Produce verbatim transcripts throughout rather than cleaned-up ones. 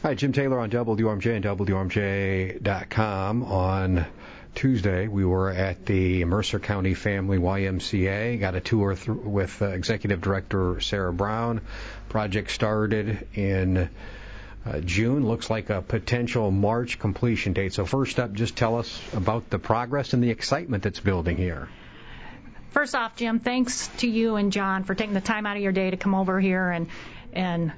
Hi, Jim Taylor on W R M J and W R M J dot com. On Tuesday, we were at the Mercer County Family Y M C A. Got a tour th- with uh, Executive Director Sarah Brown. Project started in uh, June. Looks like a potential March completion date. So first up, just tell us about the progress and the excitement that's building here. First off, Jim, thanks to you and John for taking the time out of your day to come over here and and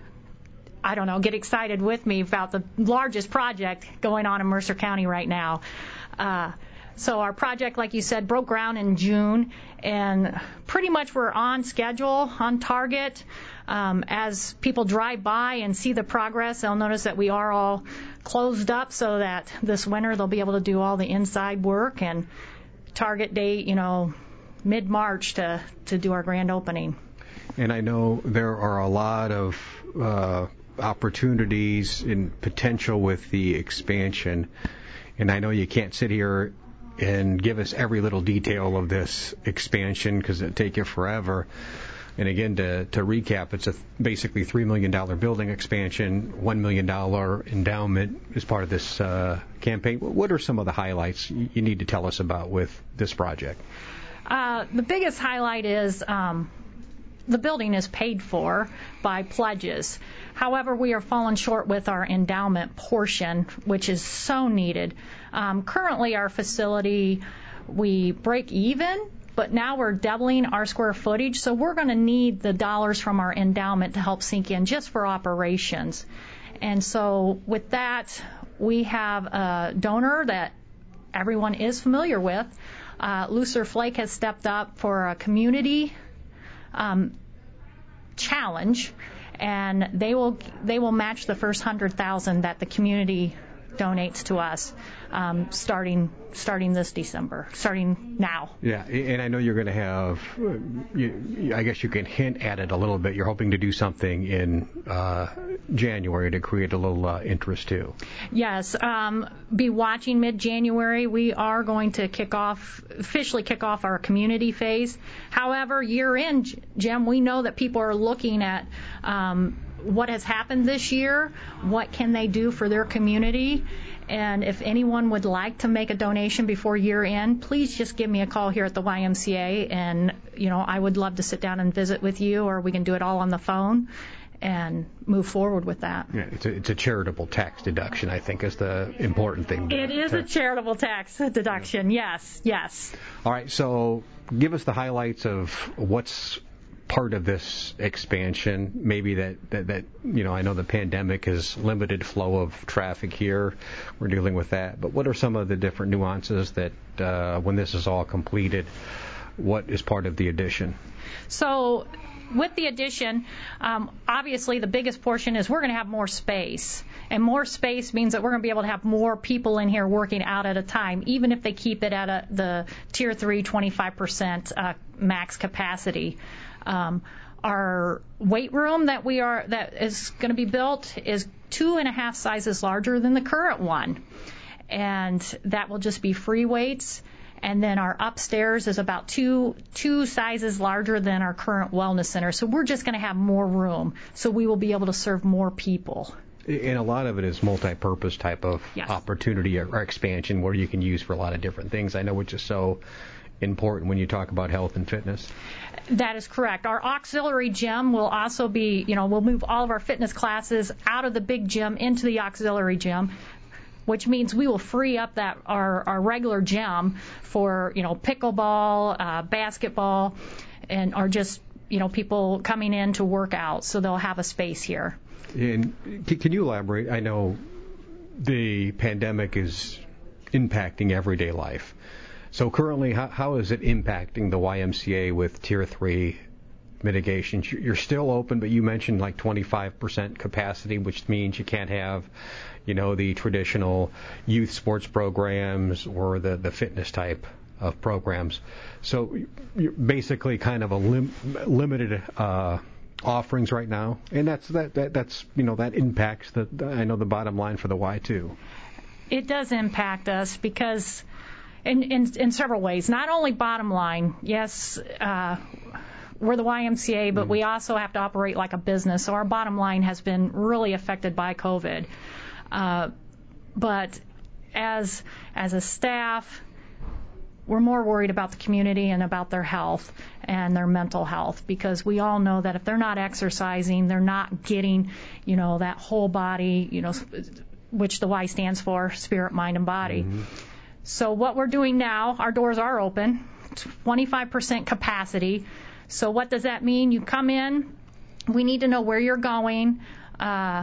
I don't know, get excited with me about the largest project going on in Mercer County right now. Uh, so our project, like you said, broke ground in June, and pretty much we're on schedule, on target. Um, as people drive by and see the progress, they'll notice that we are all closed up so that this winter they'll be able to do all the inside work, and target date, you know, mid-March to, to do our grand opening. And I know there are a lot of uh, opportunities and potential with the expansion. And I know you can't sit here and give us every little detail of this expansion because it'd take you forever. And again, to, to recap, it's a basically three million dollars building expansion, one million dollars endowment as part of this uh, campaign. What are some of the highlights you need to tell us about with this project? Uh, the biggest highlight is um, the building is paid for by pledges. However, we are falling short with our endowment portion, which is so needed. Um, currently, our facility, we break even, but now we're doubling our square footage, so we're going to need the dollars from our endowment to help sink in just for operations. And so with that, we have a donor that everyone is familiar with. Uh, Lucer Flake has stepped up for a community um, challenge, and they will they will match the first hundred thousand that the community donates to us, um, starting starting this December, starting now. Yeah, and I know you're going to have, you, I guess you can hint at it a little bit. You're hoping to do something in uh, January to create a little uh, interest too. Yes, um, be watching mid-January. We are going to kick off, officially kick off our community phase. However, year in, Jim, we know that people are looking at um, what has happened this year, what can they do for their community, and if anyone would like to make a donation before year end, please just give me a call here at the Y M C A, and you know I would love to sit down and visit with you, or we can do it all on the phone and move forward with that. Yeah, it's a, it's a charitable tax deduction, I think, is the important thing. It is to, a charitable tax deduction, yeah. yes, yes. All right, so give us the highlights of what's part of this expansion, maybe that, that, that, you know, I know the pandemic has limited flow of traffic here. We're dealing with that. But what are some of the different nuances that uh, when this is all completed, what is part of the addition? So with the addition, um, obviously the biggest portion is we're going to have more space. And more space means that we're going to be able to have more people in here working out at a time, even if they keep it at a, the Tier three twenty-five percent uh, max capacity. Um, our weight room that we are that is going to be built is two and a half sizes larger than the current one, and that will just be free weights. And then our upstairs is about two two sizes larger than our current wellness center. So we're just going to have more room, so we will be able to serve more people. And a lot of it is multi-purpose type of yes. opportunity or, or expansion where you can use for a lot of different things. I know which is so important when you talk about health and fitness. That is correct. Our auxiliary gym will also be, you know, we'll move all of our fitness classes out of the big gym into the auxiliary gym, which means we will free up that our, our regular gym for, you know, pickleball, uh, basketball, and or just, you know, people coming in to work out. So they'll have a space here. And can you elaborate? I know the pandemic is impacting everyday life. So currently, how, how is it impacting the Y M C A with Tier three mitigation? You're still open, but you mentioned like twenty-five percent capacity, which means you can't have, you know, the traditional youth sports programs or the, the fitness type of programs. So you're basically kind of a lim- limited uh, offerings right now, and that's that, that that's you know that impacts the I know the bottom line for the Y too. It does impact us because. In, in, in several ways. Not only bottom line, yes, uh, we're the Y M C A, but we also have to operate like a business. So our bottom line has been really affected by COVID. Uh, but as as a staff, we're more worried about the community and about their health and their mental health, because we all know that if they're not exercising, they're not getting, you know, that whole body, you know, which the Y stands for, spirit, mind, and body. Mm-hmm. So what we're doing now, our doors are open, twenty-five percent capacity. So what does that mean? You come in, we need to know where you're going, uh,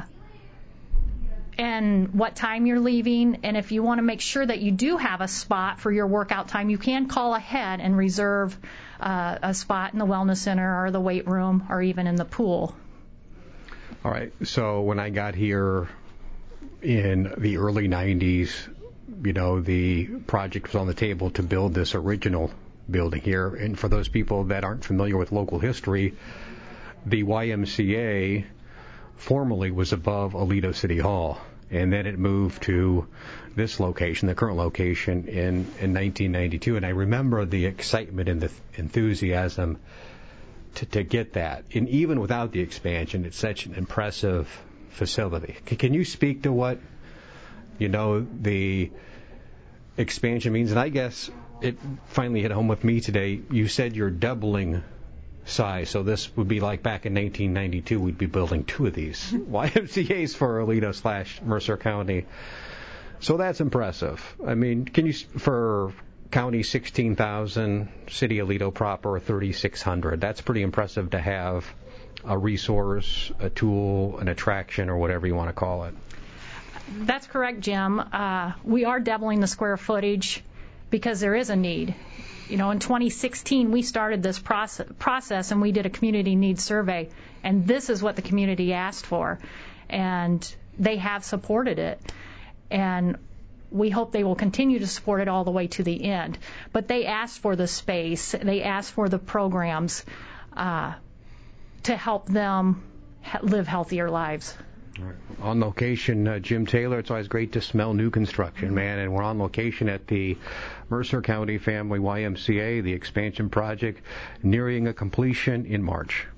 and what time you're leaving. And if you want to make sure that you do have a spot for your workout time, you can call ahead and reserve uh, a spot in the wellness center or the weight room or even in the pool. All right. So when I got here in the early nineties, you know, the project was on the table to build this original building here. And for those people that aren't familiar with local history, the Y M C A formerly was above Aledo City Hall, and then it moved to this location, the current location, in, in nineteen ninety-two. And I remember the excitement and the enthusiasm to, to get that. And even without the expansion, it's such an impressive facility. Can, can you speak to what, you know, the expansion means? And I guess it finally hit home with me today. You said you're doubling size, so this would be like back in nineteen ninety-two, we'd be building two of these Y M C As for Aledo slash Mercer County. So that's impressive. I mean, can you, for county sixteen thousand, city Aledo proper thirty-six hundred, that's pretty impressive to have a resource, a tool, an attraction, or whatever you want to call it. That's correct, Jim. Uh, we are doubling the square footage because there is a need. You know, in twenty sixteen, we started this process, process and we did a community needs survey, and this is what the community asked for, and they have supported it, and we hope they will continue to support it all the way to the end. But they asked for the space, they asked for the programs uh, to help them ha- live healthier lives. Right. On location, uh, Jim Taylor. It's always great to smell new construction, man. And we're on location at the Mercer County Family Y M C A, the expansion project, nearing a completion in March.